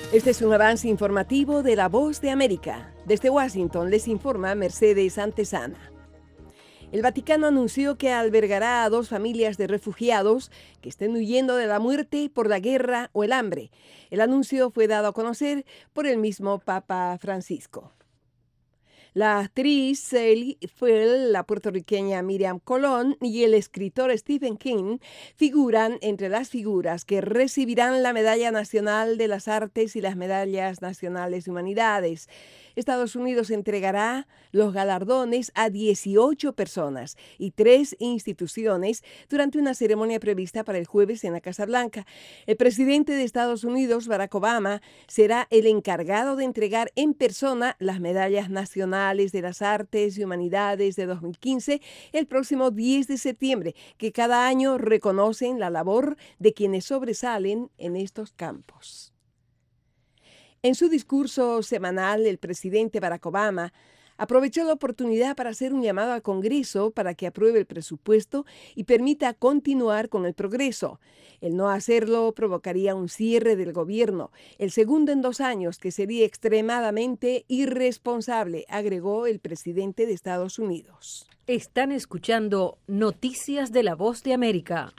Este es un avance informativo de La Voz de América. Desde Washington les informa Mercedes Antesana. El Vaticano anunció que albergará a 2 familias de refugiados que estén huyendo de la muerte por la guerra o el hambre. El anuncio fue dado a conocer por el mismo Papa Francisco. La actriz Sally Field, la puertorriqueña Miriam Colón y el escritor Stephen King figuran entre las figuras que recibirán la Medalla Nacional de las Artes y las Medallas Nacionales de Humanidades. Estados Unidos entregará los galardones a 18 personas y 3 instituciones durante una ceremonia prevista para el jueves en la Casa Blanca. El presidente de Estados Unidos, Barack Obama, será el encargado de entregar en persona las medallas nacionales de las Artes y Humanidades de 2015 el próximo 10 de septiembre, que cada año reconocen la labor de quienes sobresalen en estos campos. En su discurso semanal, el presidente Barack Obama aprovechó la oportunidad para hacer un llamado al Congreso para que apruebe el presupuesto y permita continuar con el progreso. El no hacerlo provocaría un cierre del gobierno, el segundo en 2 años, que sería extremadamente irresponsable, agregó el presidente de Estados Unidos. Están escuchando Noticias de La Voz de América.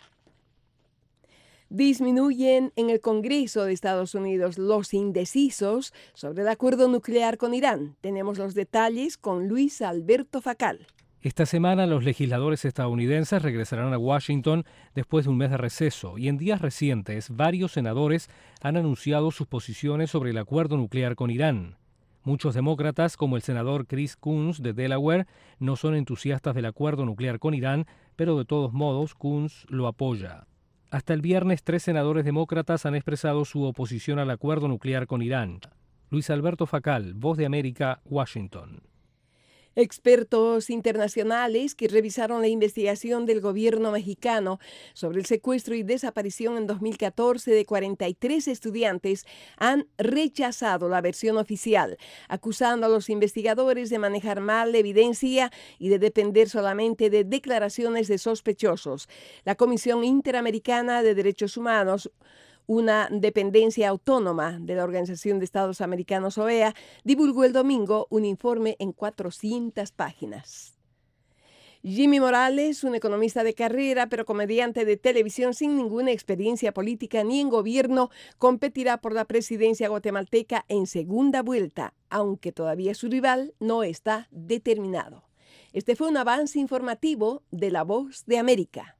Disminuyen en el Congreso de Estados Unidos los indecisos sobre el acuerdo nuclear con Irán. Tenemos los detalles con Luis Alberto Facal. Esta semana los legisladores estadounidenses regresarán a Washington después de un mes de receso y en días recientes varios senadores han anunciado sus posiciones sobre el acuerdo nuclear con Irán. Muchos demócratas, como el senador Chris Coons de Delaware, no son entusiastas del acuerdo nuclear con Irán, pero de todos modos Coons lo apoya. Hasta el viernes, 3 senadores demócratas han expresado su oposición al acuerdo nuclear con Irán. Luis Alberto Facal, Voz de América, Washington. Expertos internacionales que revisaron la investigación del gobierno mexicano sobre el secuestro y desaparición en 2014 de 43 estudiantes han rechazado la versión oficial, acusando a los investigadores de manejar mal la evidencia y de depender solamente de declaraciones de sospechosos. La Comisión Interamericana de Derechos Humanos, una dependencia autónoma de la Organización de Estados Americanos, OEA, divulgó el domingo un informe en 400 páginas. Jimmy Morales, un economista de carrera, pero comediante de televisión sin ninguna experiencia política ni en gobierno, competirá por la presidencia guatemalteca en segunda vuelta, aunque todavía su rival no está determinado. Este fue un avance informativo de La Voz de América.